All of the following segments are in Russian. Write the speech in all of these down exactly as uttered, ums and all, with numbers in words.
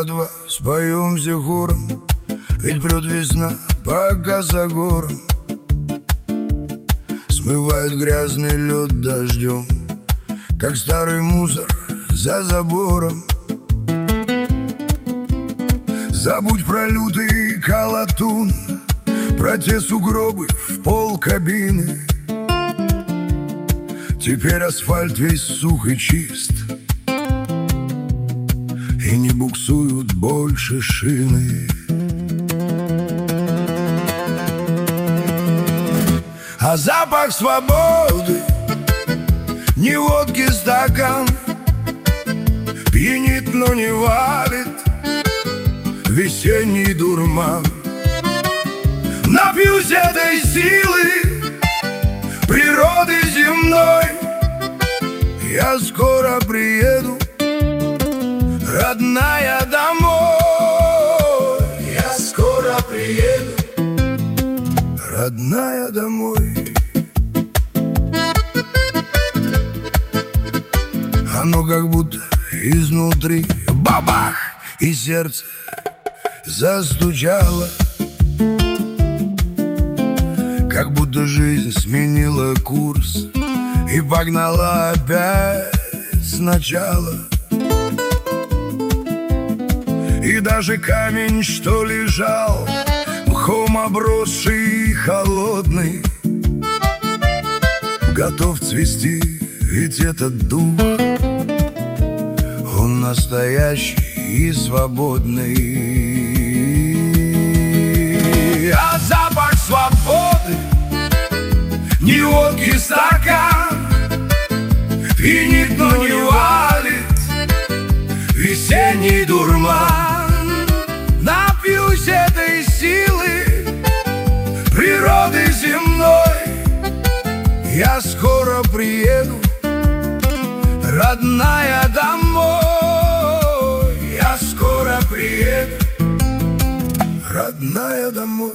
два споем все хором, ведь прет весна, пока за гором смывает грязный лед дождем, как старый мусор за забором. Забудь про лютый колотун, про те сугробы в пол кабины. Теперь асфальт весь сух и чист, и не буксуют больше шины. А запах свободы, не водки стакан, пьянит, но не валит весенний дурман. Напьюсь этой силы природы земной, я скоро приеду, родная, домой. Я скоро приеду, родная, домой. Оно как будто изнутри бабах, и сердце застучало, как будто жизнь сменила курс и погнала опять сначала. И даже камень, что лежал мхом обросший и холодный, готов цвести, ведь этот дух, он настоящий и свободный. А запах свободы, не водки стакан, пьянит, но не валит весенний дурман. Напьюсь этой силы природы земной, я скоро приеду, родная, домой. Я скоро приеду, родная, домой.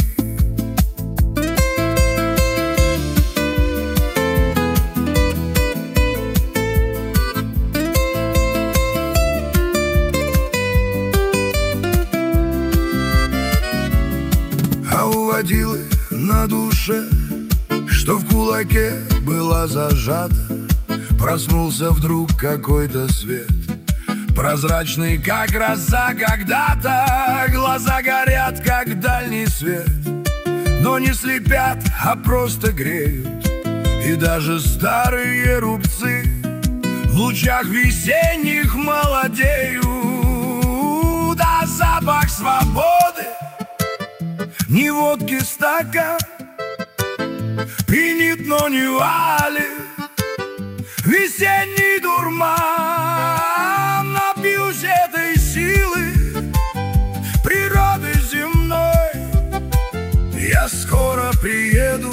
А у водилы на душе, что в кулаке была зажата, проснулся вдруг какой-то свет, прозрачный, как роса когда-то. Глаза горят, как дальний свет, но не слепят, а просто греют. И даже старые рубцы в лучах весенних молодеют. А запах свободы, не водки стакан, пьянит, но не валит весенний дурман. Напьюсь этой силы природы земной, я скоро приеду,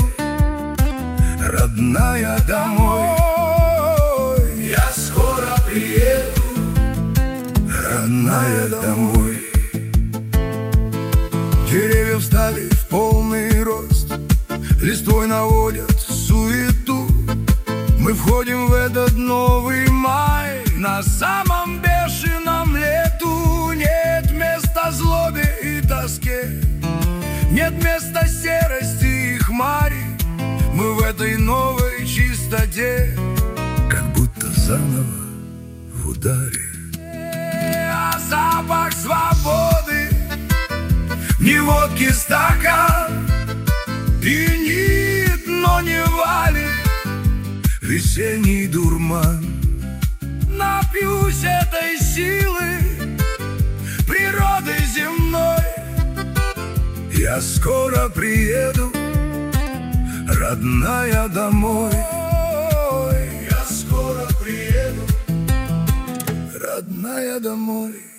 родная, домой. Я скоро приеду, родная, домой. Деревья встали в полный рост, листвой наводят суету. Мы входим в этот новый май на самом бешеном лету. Нет места злобе и тоске, нет места серости и хмари. Мы в этой новой чистоте, как будто заново в ударе. А запах свободы, не водки стакан, пьянит, но не валит весенний дурман. Напьюсь этой силы природы земной, я скоро приеду, родная, домой. Я скоро приеду, родная, домой.